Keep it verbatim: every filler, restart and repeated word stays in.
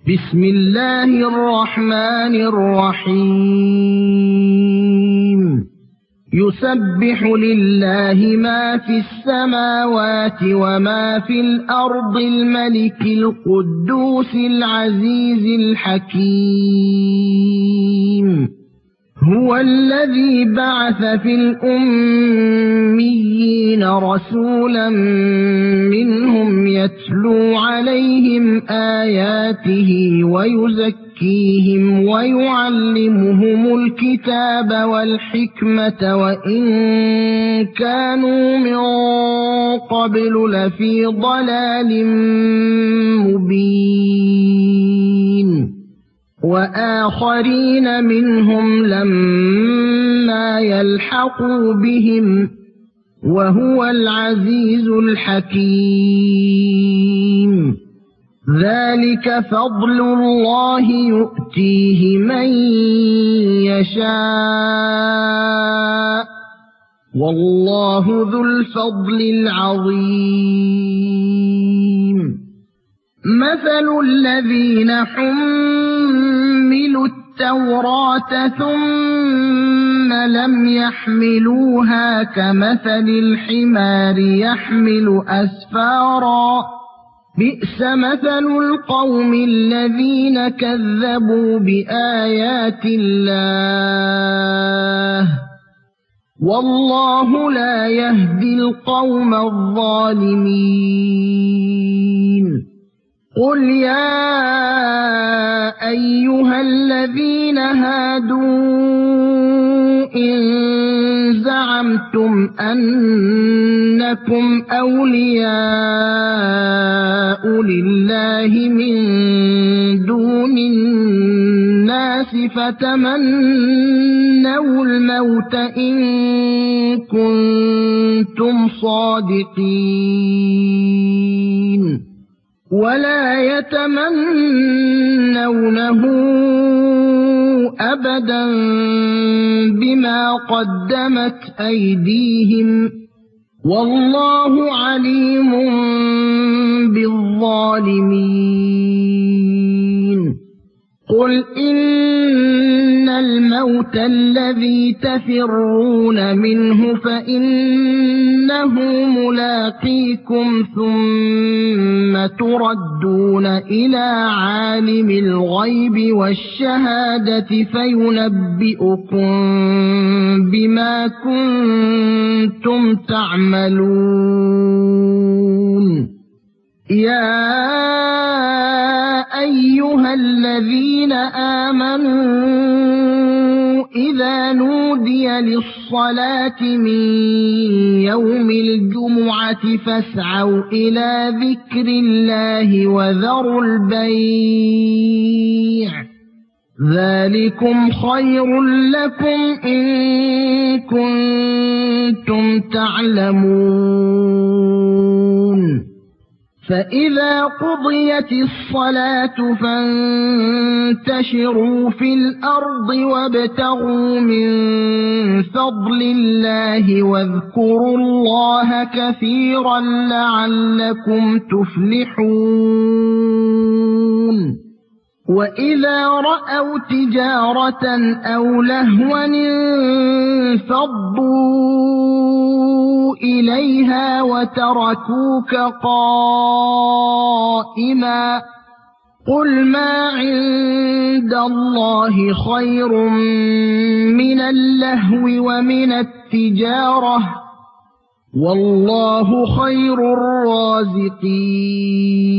بسم الله الرحمن الرحيم يسبح لله ما في السماوات وما في الأرض الملك القدوس العزيز الحكيم هو الذي بعث في الأميين رسولا منهم يتلو عليهم آياته ويزكيهم ويعلمهم الكتاب والحكمة وإن كانوا من قبل لفي ضلال مبين وآخرين منهم لما يلحقوا بهم وهو العزيز الحكيم ذلك فضل الله يؤتيه من يشاء والله ذو الفضل العظيم مثل الذين حملوا التوراة ثم لم يحملوها كمثل الحمار يحمل أسفارا بئس مثل القوم الذين كذبوا بآيات الله والله لا يهدي القوم الظالمين قل يا أيها الذين هادوا إن زعمتم أنكم أولياء لله من دون الناس فتمنوا الموت إن كنتم صادقين ولا يتمنونه أبدا بما قدمت أيديهم والله عليم بالظالمين قل إن الموت الذي تفرون منه فإنه ملاقيكم ثم تردون إلى عالم الغيب والشهادة فينبئكم بما كنتم تعملون يا أيها الذين آمنوا إذا نودي للصلاة من يوم الجمعة فاسعوا إلى ذكر الله وذروا البيع ذلكم خير لكم إن كنتم تعلمون فإذا قضيت الصلاة فانتشروا في الأرض وابتغوا من فضل الله واذكروا الله كثيرا لعلكم تفلحون وإذا رأوا تجارة أو لهوا انفضوا إليها وتركوك قائما قل ما عند الله خير من اللهو ومن التجارة والله خير الرازقين